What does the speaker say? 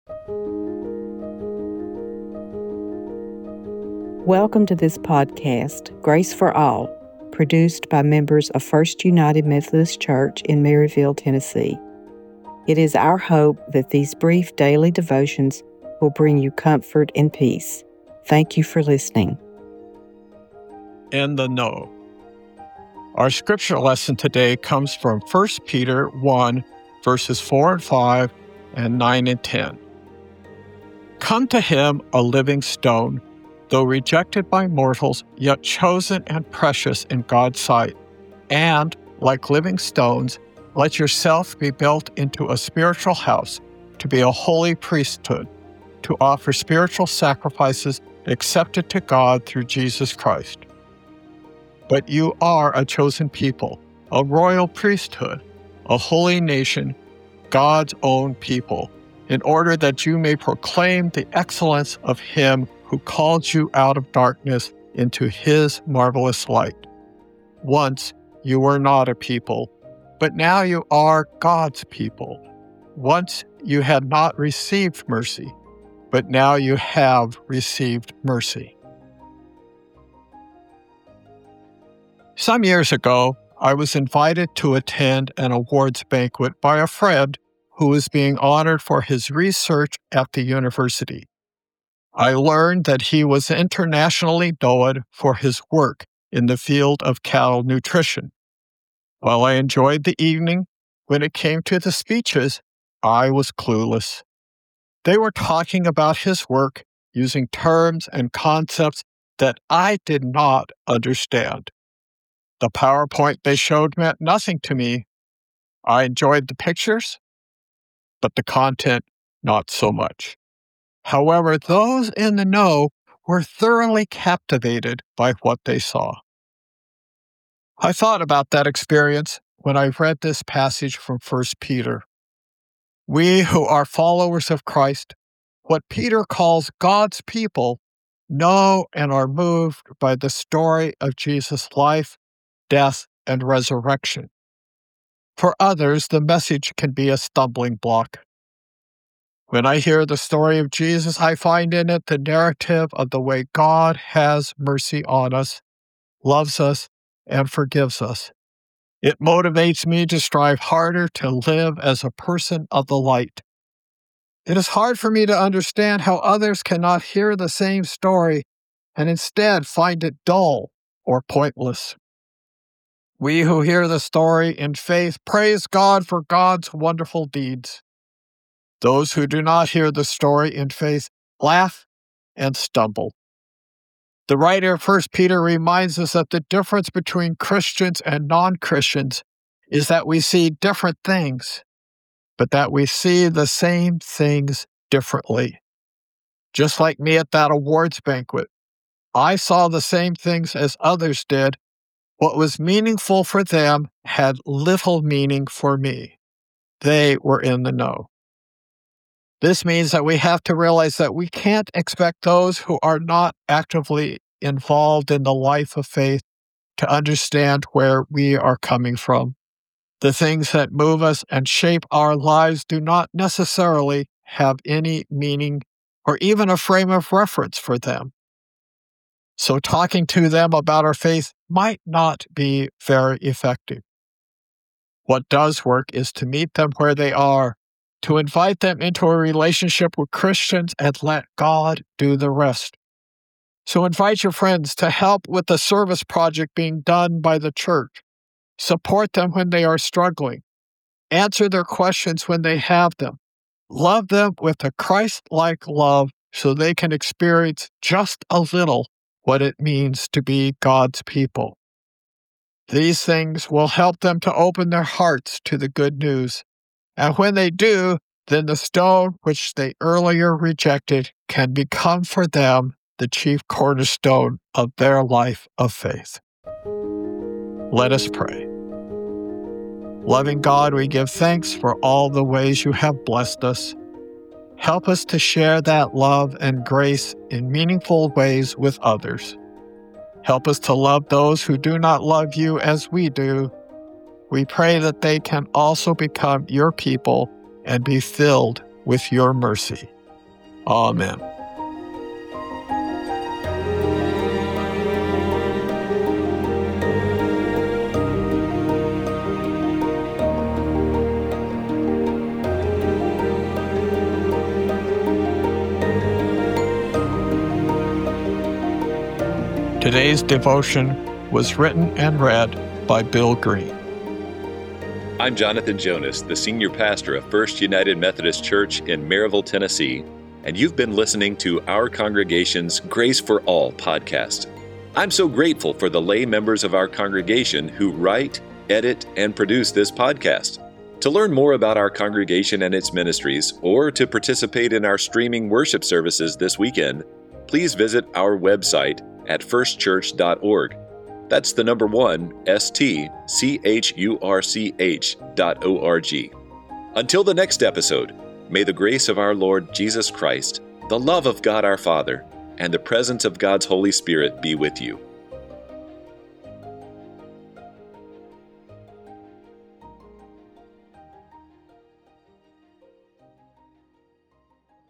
Welcome to this podcast, Grace for All, produced by members of First United Methodist Church in Maryville, Tennessee. It is our hope that these brief daily devotions will bring you comfort and peace. Thank you for listening. In the know. Our scripture lesson today comes from 1 Peter 1, verses 4 and 5, and 9 and 10. Come to him, a living stone, though rejected by mortals, yet chosen and precious in God's sight. And, like living stones, let yourself be built into a spiritual house, to be a holy priesthood, to offer spiritual sacrifices accepted to God through Jesus Christ. But you are a chosen people, a royal priesthood, a holy nation, God's own people, in order that you may proclaim the excellence of Him who called you out of darkness into His marvelous light. Once you were not a people, but now you are God's people. Once you had not received mercy, but now you have received mercy. Some years ago, I was invited to attend an awards banquet by a friend who was being honored for his research at the university. I learned that he was internationally known for his work in the field of cattle nutrition. While I enjoyed the evening, when it came to the speeches, I was clueless. They were talking about his work using terms and concepts that I did not understand. The PowerPoint they showed meant nothing to me. I enjoyed the pictures, but the content not so much. However, those in the know were thoroughly captivated by what they saw. I thought about that experience when I read this passage from 1 Peter. We who are followers of Christ, what Peter calls God's people, know and are moved by the story of Jesus' life, death, and resurrection. For others, the message can be a stumbling block. When I hear the story of Jesus, I find in it the narrative of the way God has mercy on us, loves us, and forgives us. It motivates me to strive harder to live as a person of the light. It is hard for me to understand how others cannot hear the same story and instead find it dull or pointless. We who hear the story in faith praise God for God's wonderful deeds. Those who do not hear the story in faith laugh and stumble. The writer of 1 Peter reminds us that the difference between Christians and non-Christians is that we see different things, but that we see the same things differently. Just like me at that awards banquet, I saw the same things as others did. What was meaningful for them had little meaning for me. They were in the know. This means that we have to realize that we can't expect those who are not actively involved in the life of faith to understand where we are coming from. The things that move us and shape our lives do not necessarily have any meaning or even a frame of reference for them. So talking to them about our faith might not be very effective. What does work is to meet them where they are, to invite them into a relationship with Christians and let God do the rest. So invite your friends to help with the service project being done by the church. Support them when they are struggling. Answer their questions when they have them. Love them with a Christ-like love so they can experience just a little what it means to be God's people. These things will help them to open their hearts to the good news. And when they do, then the stone which they earlier rejected can become for them the chief cornerstone of their life of faith. Let us pray. Loving God, we give thanks for all the ways you have blessed us. Help us to share that love and grace in meaningful ways with others. Help us to love those who do not love you as we do. We pray that they can also become your people and be filled with your mercy. Amen. Today's devotion was written and read by Bill Green. I'm Jonathan Jonas, the senior pastor of First United Methodist Church in Maryville, Tennessee, and you've been listening to our congregation's Grace for All podcast. I'm so grateful for the lay members of our congregation who write, edit, and produce this podcast. To learn more about our congregation and its ministries, or to participate in our streaming worship services this weekend, please visit our website at firstchurch.org. That's the number 1, STCHURCH.org. Until the next episode, may the grace of our Lord Jesus Christ, the love of God our Father, and the presence of God's Holy Spirit be with you.